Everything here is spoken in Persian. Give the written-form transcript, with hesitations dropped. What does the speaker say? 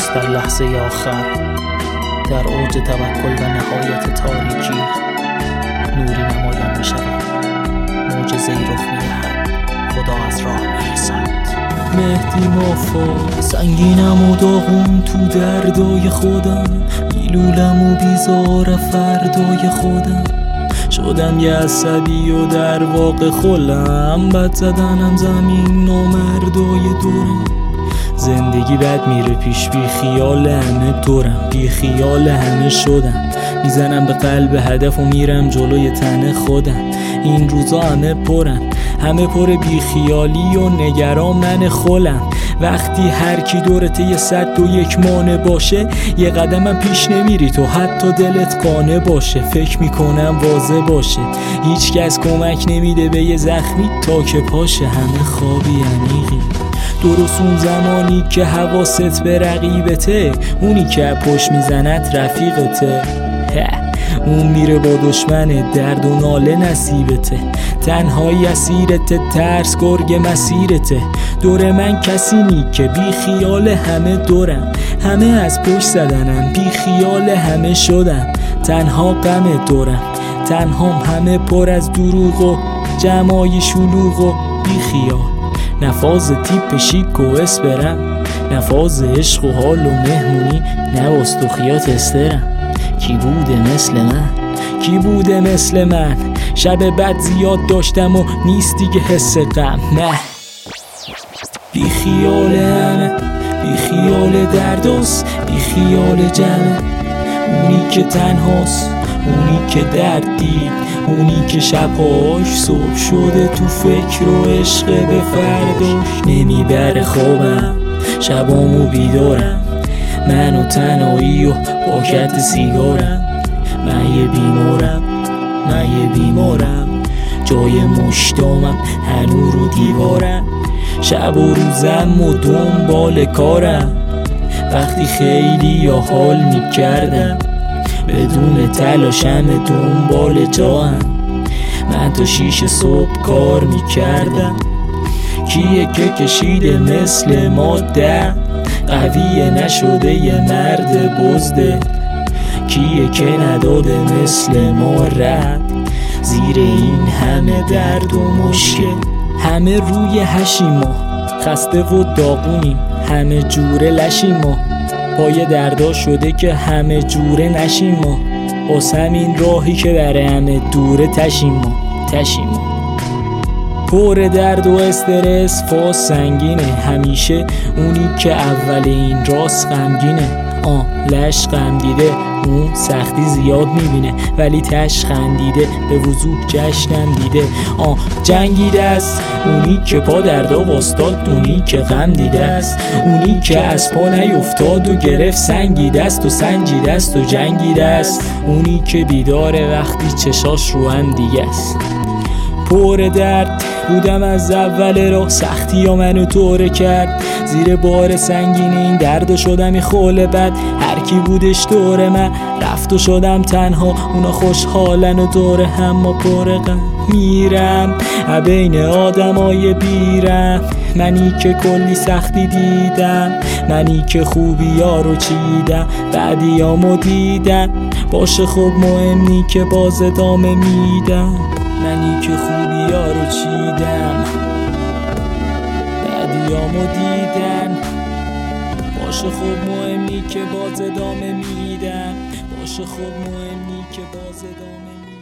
درست در لحظه آخر، در اوج توکل و نهایت تاریکی، نوری نمایان میشود، معجزه‌ای رخ می‌دهد، خدا از راه می‌رسد. مهدی مافا، سنگینم و داغون تو دردای خودم، میلولم و بیزار فردای خودم، شدم یه عصبی و در واقع خلم، بد زدنم زمین نامردای دورم. زندگی بد میره پیش، بی خیال همه دورم، بی خیال همه شدم، میزنم به قلب هدف و میرم جلوی تن خودم. این روزا همه پرن، همه پر بی خیالی و نگران من خولم. وقتی هر کی دورت یه 101 مانع باشه، یه قدمم پیش نمیری تو حتی دلت قانع باشه. فکر میکنم واضح باشه هیچ کس کمک نمیده به یه زخمی تا که پاشه، همه خوابی عمیقی. درست اون زمانی که حواست به رقیبته، اونی که پشت میزند رفیقته، اون میره با دشمن، درد و ناله نصیبته، تنهایی اسیرته، ترس گرگ مسیرته. دور من کسی نی که بی خیال همه دورم، همه از پشت زدنم، بی خیال همه شدم، تنها غم دورم، تنهام، همه پر از دروغ و جمعای شلوغ و بی خیال. نفاز تیپ شیک و اسپرم، نفاز عشق و حال و مهمونی، نواست و خیات استرم. کی بوده مثل من؟ کی بوده مثل من؟ شب بد زیاد داشتم و نیست دیگه حس غم، نه. بی خیال همه، بی خیال درداست، بی خیال جمعه، اونی که تنهاست، اونی که درد دید، اونی که شبهاش صبح شده تو فکر و عشق به فرداش. نمیبره خوابم، شبامو بیدارم، من و تنهایی و پاکت سیگارم. من یه بیمارم، من یه بیمارم، جای مشتامم هنو رو دیوارم. شب و روزم و دنبال کارم، وقتی خیلی یا حال میکردم، بدون تلاشم دنبال جاهم. من تا 6 صبح کار میکردم، کیه که کشیده مثل ماده، قویه نشده یه مرد بزده، کیه که نداده مثل ما رد زیر این همه درد و مشکل. همه روی هشیم ما، خسته و داغونیم، همه جوره لشیم ما، پای دردا شده که همه جوره نشیم ما، واسه همین راهی که برای همه دوره تشیم ما، تشیم ما. پر درد و استرس، فاس سنگینه، همیشه اونی که اول این راست غمگینه. لش غم دیده، اون سختی زیاد میبینه ولی تش خندیده، به وضوح جشنم دیده. جنگیده است اونی که پا دردا واستاد، اونی که غم دیده است، اونی که از پا نیفتاد و گرفت سنگیده است و سنجیده است و جنگیده است، اونی که بیداره وقتی چشاش رو هم دیگه است. پر درد بودم از اول راه، سختی ها منو طوره کرد، زیر بار سنگین این درد و شدم خول بد. هر کی بودش دور من رفت و شدم تنها، اونا خوشحالن و دور هم ما پر غم. میرم بین آدمای بیرم، منی که کلی سختی دیدم، منی که خوبی ها رو چیدم، بعدی هامو دیدم، باشه خب مهم نی که باز ادامه میدم. منی که خوبی ها رو چیدم، بعدیامو دیدن، باشه خب مهم نی که باز ادامه میدم، باشه خب مهم نی که باز ادامه میدم.